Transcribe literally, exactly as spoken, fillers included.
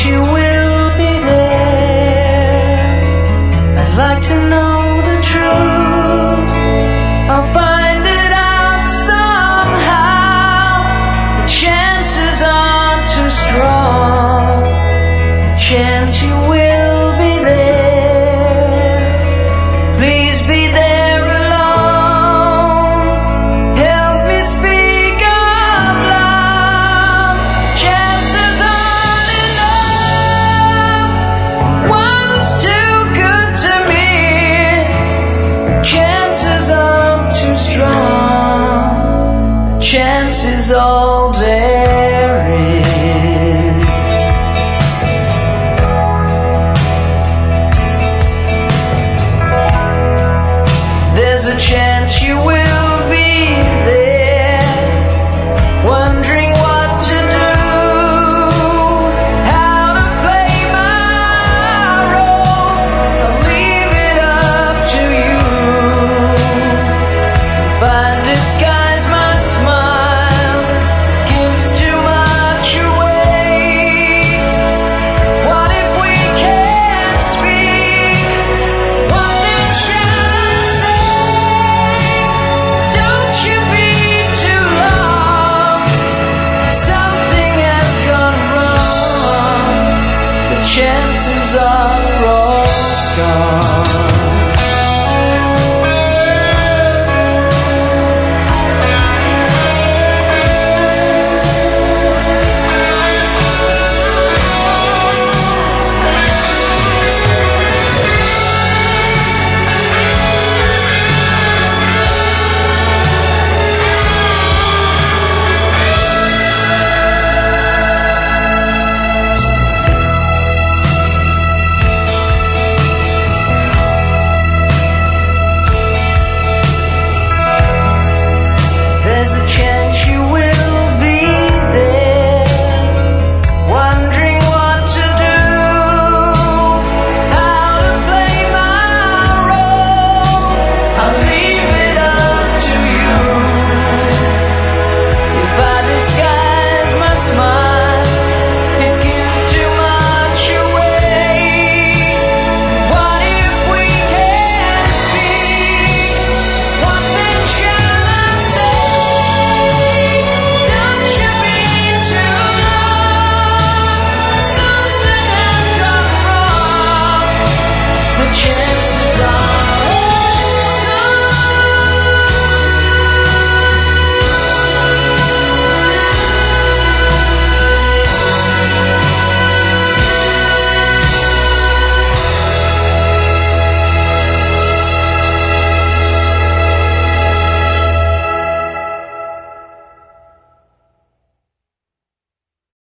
chance you will be there. I'd like to know the truth. I'll find it out somehow. The chances aren't too strong. The chance you will be there. Please be there alone. Help me speak of love. Chances aren't enough. One's too good to miss. Chances aren't too strong. Chances all there is. There's a chance you will be there, wondering what to do, how to play my role. I'll leave it up to you. If I disguise